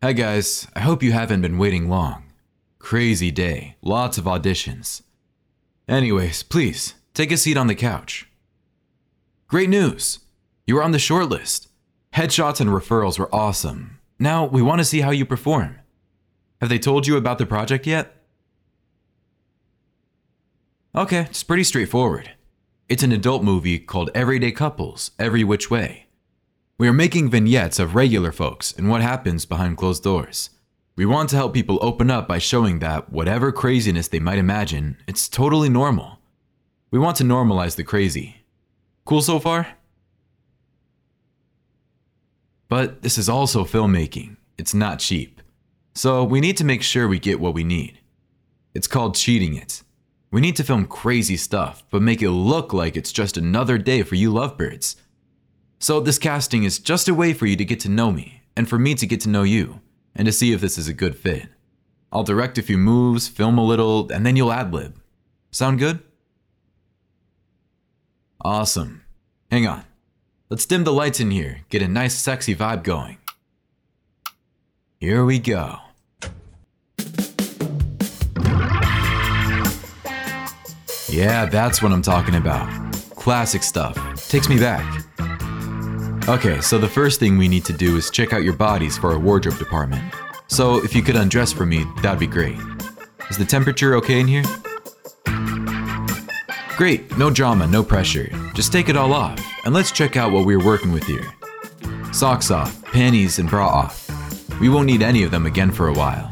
Hi guys, I hope you haven't been waiting long. Crazy day, lots of auditions. Anyways, please, take a seat on the couch. Great news! You were on the shortlist. Headshots and referrals were awesome. Now we want to see how you perform. Have they told you about the project yet? Okay, it's pretty straightforward. It's an adult movie called Everyday Couples, Every Which Way. We are making vignettes of regular folks and what happens behind closed doors. We want to help people open up by showing that whatever craziness they might imagine, it's totally normal. We want to normalize the crazy. Cool so far? But this is also filmmaking. It's not cheap. So we need to make sure we get what we need. It's called cheating it. We need to film crazy stuff, but make it look like it's just another day for you lovebirds. So this casting is just a way for you to get to know me, and for me to get to know you, and to see if this is a good fit. I'll direct a few moves, film a little, and then you'll ad-lib. Sound good? Awesome. Hang on. Let's dim the lights in here, get a nice sexy vibe going. Here we go. Yeah, that's what I'm talking about. Classic stuff. Takes me back. Okay, so the first thing we need to do is check out your bodies for our wardrobe department. So if you could undress for me, that'd be great. Is the temperature okay in here? Great, no drama, no pressure. Just take it all off, and let's check out what we're working with here. Socks off, panties and bra off. We won't need any of them again for a while.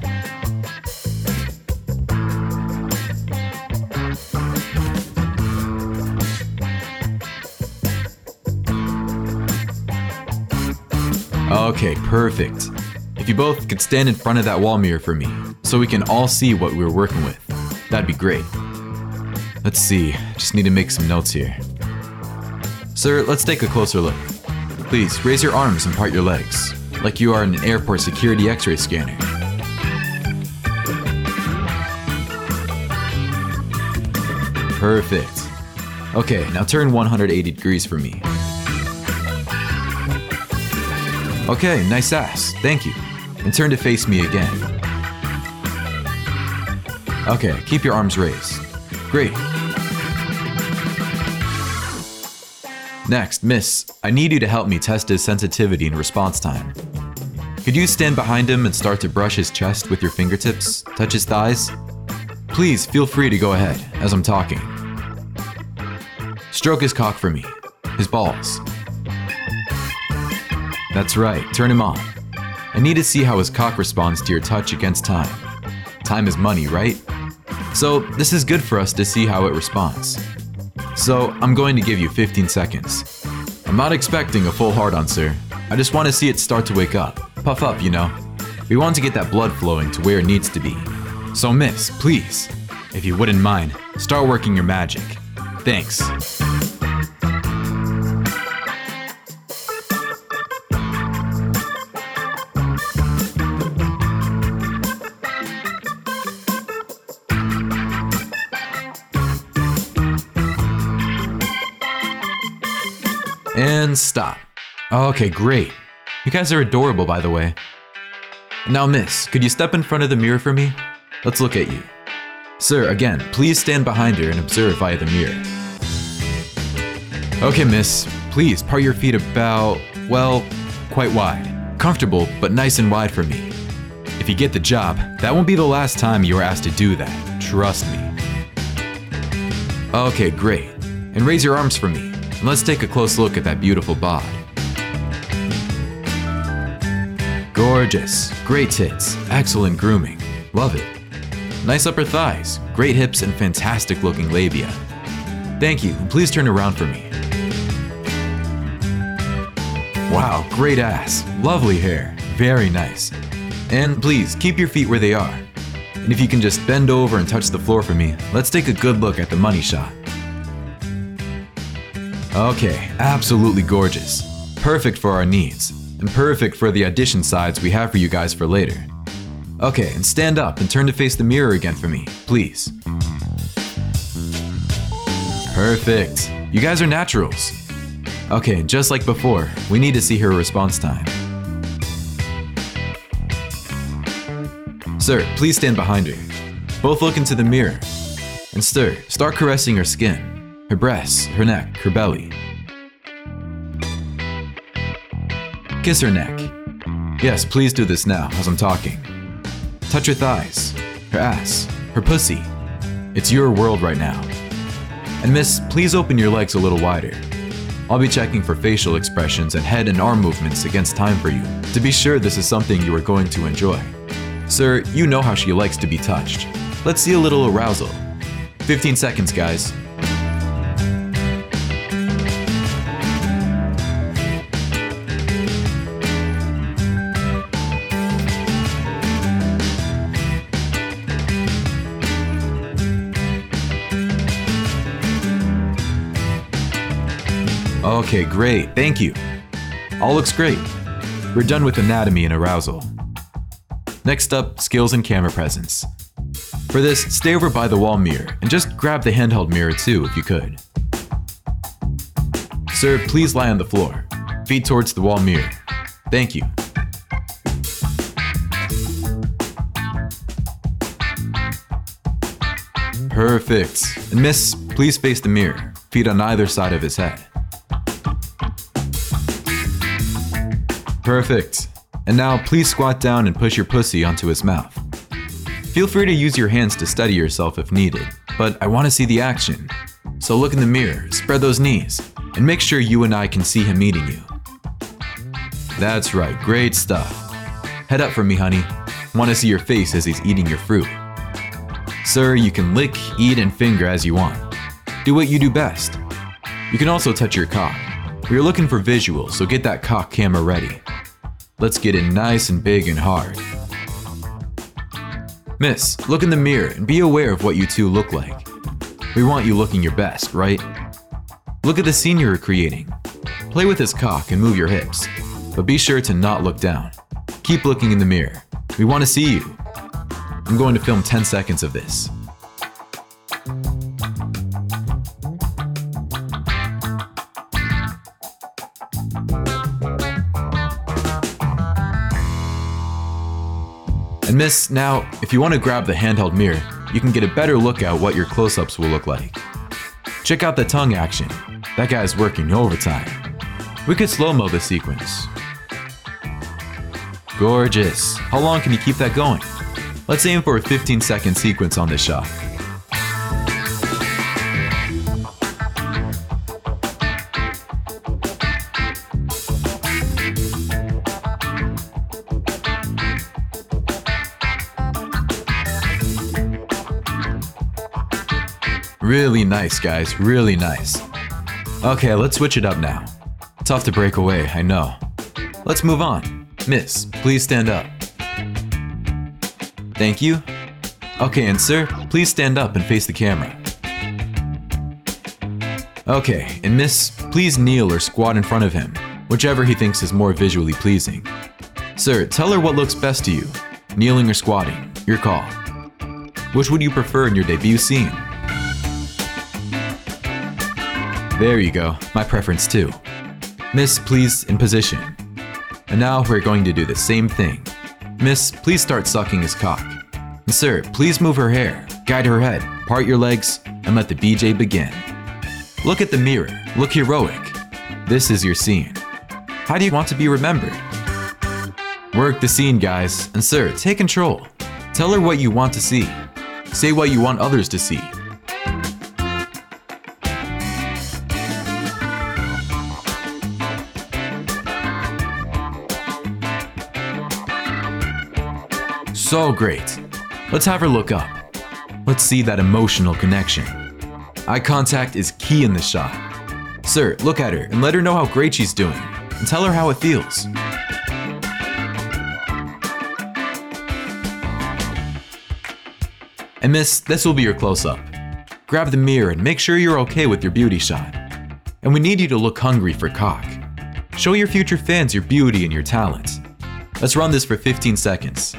Okay, perfect. If you both could stand in front of that wall mirror for me, so we can all see what we're working with, that'd be great. Let's see, just need to make some notes here. Sir, let's take a closer look. Please, raise your arms and part your legs, like you are in an airport security x-ray scanner. Perfect. Okay, now turn 180 degrees for me. Okay, nice ass, thank you. And turn to face me again. Okay, keep your arms raised. Great. Next, miss, I need you to help me test his sensitivity and response time. Could you stand behind him and start to brush his chest with your fingertips, touch his thighs? Please feel free to go ahead, as I'm talking. Stroke his cock for me, his balls. That's right, turn him on. I need to see how his cock responds to your touch against time. Time is money, right? So this is good for us to see how it responds. So I'm going to give you 15 seconds. I'm not expecting a full hard-on, sir. I just want to see it start to wake up. Puff up, you know. We want to get that blood flowing to where it needs to be. So miss, please, if you wouldn't mind, start working your magic. Thanks. And stop. Okay, great. You guys are adorable, by the way. Now, miss, could you step in front of the mirror for me? Let's look at you. Sir, again, please stand behind her and observe via the mirror. Okay, miss, please part your feet about, well, quite wide. Comfortable, but nice and wide for me. If you get the job, that won't be the last time you are asked to do that. Trust me. Okay, great. And raise your arms for me. And let's take a close look at that beautiful bod. Gorgeous, great tits, excellent grooming, love it. Nice upper thighs, great hips, and fantastic looking labia. Thank you, and please turn around for me. Wow, great ass, lovely hair, very nice. And please, keep your feet where they are. And if you can just bend over and touch the floor for me, let's take a good look at the money shot. Okay, absolutely gorgeous. Perfect for our needs, and perfect for the audition sides we have for you guys for later. Okay, and stand up and turn to face the mirror again for me, please. Perfect. You guys are naturals. Okay, just like before, we need to see her response time. Sir, please stand behind her. Both look into the mirror. And sir, start caressing her skin, her breasts, her neck, her belly. Kiss her neck. Yes, please do this now as I'm talking. Touch her thighs, her ass, her pussy. It's your world right now. And miss, please open your legs a little wider. I'll be checking for facial expressions and head and arm movements against time for you, to be sure this is something you are going to enjoy. Sir, you know how she likes to be touched. Let's see a little arousal. 15 seconds, guys. Okay, great, thank you. All looks great. We're done with anatomy and arousal. Next up, skills and camera presence. For this, stay over by the wall mirror and just grab the handheld mirror too if you could. Sir, please lie on the floor, feet towards the wall mirror. Thank you. Perfect. And miss, please face the mirror, feet on either side of his head. Perfect. And now please squat down and push your pussy onto his mouth. Feel free to use your hands to steady yourself if needed, but I want to see the action. So look in the mirror, spread those knees, and make sure you and I can see him eating you. That's right, great stuff. Head up for me, honey. Want to see your face as he's eating your fruit. Sir, you can lick, eat, and finger as you want. Do what you do best. You can also touch your cock. We're looking for visuals, so get that cock camera ready. Let's get in nice and big and hard. Miss, look in the mirror and be aware of what you two look like. We want you looking your best, right? Look at the scene you're creating. Play with his cock and move your hips, but be sure to not look down. Keep looking in the mirror. We want to see you. I'm going to film 10 seconds of this. And miss, now, if you want to grab the handheld mirror, you can get a better look at what your close-ups will look like. Check out the tongue action. That guy's working overtime. We could slow-mo the sequence. Gorgeous. How long can you keep that going? Let's aim for a 15-second sequence on this shot. Really nice, guys, really nice. Okay, let's switch it up now. Tough to break away, I know. Let's move on. Miss, please stand up. Thank you. Okay, and sir, please stand up and face the camera. Okay, and miss, please kneel or squat in front of him, whichever he thinks is more visually pleasing. Sir, tell her what looks best to you, kneeling or squatting, your call. Which would you prefer in your debut scene? There you go, my preference too. Miss, please, in position. And now we're going to do the same thing. Miss, please start sucking his cock. And sir, please move her hair, guide her head, part your legs, and let the BJ begin. Look at the mirror, look heroic. This is your scene. How do you want to be remembered? Work the scene, guys, and sir, take control. Tell her what you want to see. Say what you want others to see. So great. Let's have her look up. Let's see that emotional connection. Eye contact is key in this shot. Sir, look at her and let her know how great she's doing, and tell her how it feels. And miss, this will be your close-up. Grab the mirror and make sure you're okay with your beauty shot. And we need you to look hungry for cock. Show your future fans your beauty and your talent. Let's run this for 15 seconds.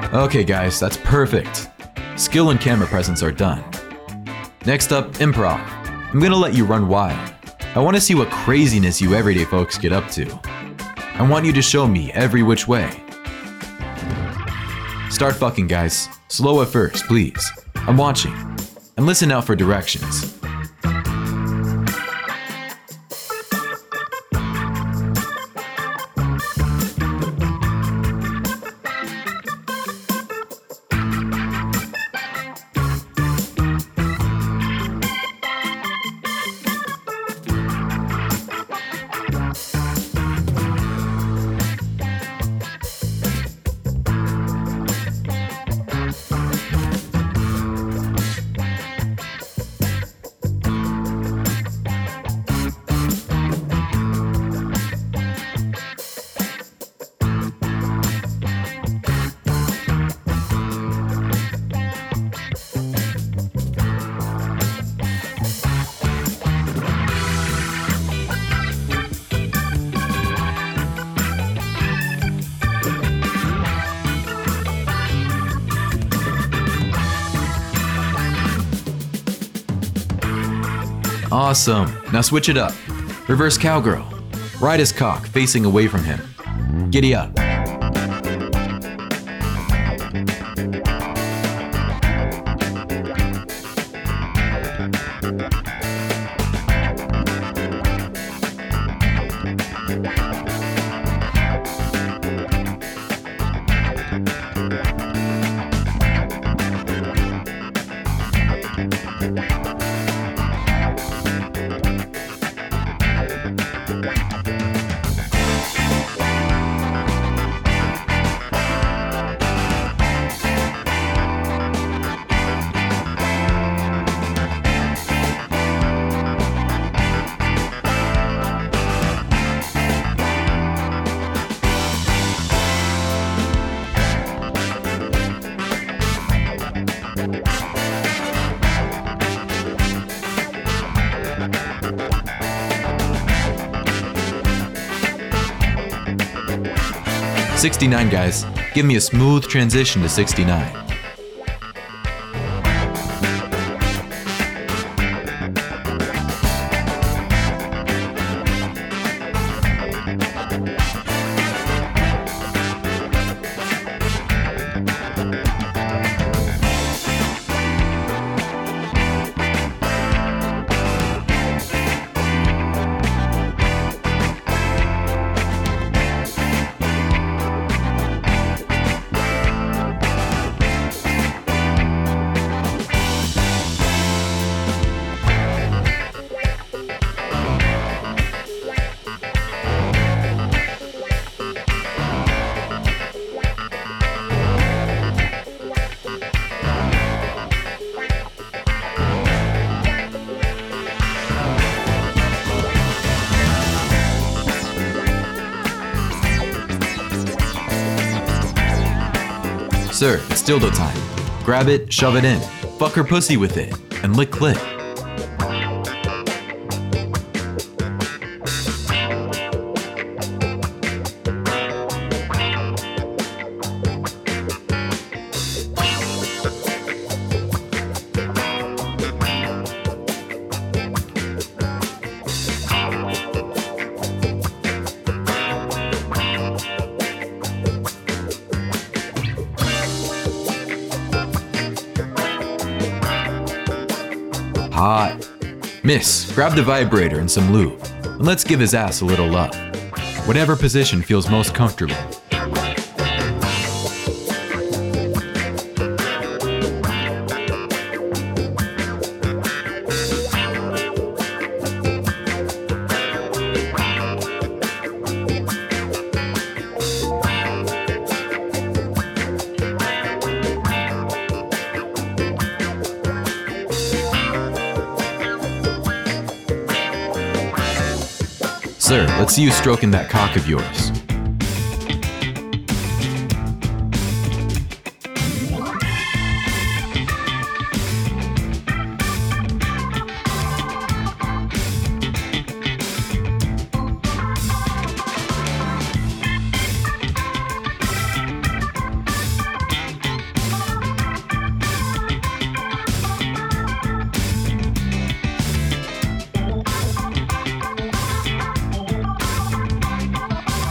Okay guys, that's perfect. Skill and camera presence are done. Next up, improv. I'm gonna let you run wild. I want to see what craziness you everyday folks get up to. I want you to show me every which way. Start fucking, guys. Slow at first, please. I'm watching. And listen out for directions. Awesome. Now switch it up. Reverse cowgirl. Ride his cock, facing away from him. Giddy up. "69 guys, give me a smooth transition to 69. Sir, it's dildo time. Grab it, shove it in, fuck her pussy with it, and lick clit. Hot. Miss, grab the vibrator and some lube, and let's give his ass a little love. Whatever position feels most comfortable. Sir, let's see you stroking that cock of yours.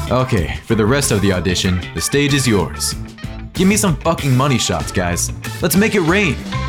Okay, for the rest of the audition, the stage is yours. Give me some fucking money shots, guys. Let's make it rain.